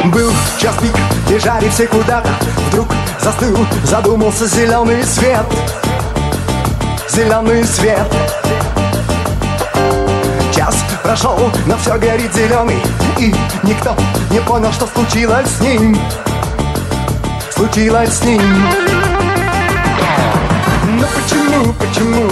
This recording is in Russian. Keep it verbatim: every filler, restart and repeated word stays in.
Был час пик, бежали все куда-то. Вдруг застыл, задумался зеленый свет. Зеленый свет. Час прошел, но все горит зеленый. И никто не понял, что случилось с ним. Случилось с ним. Но почему, почему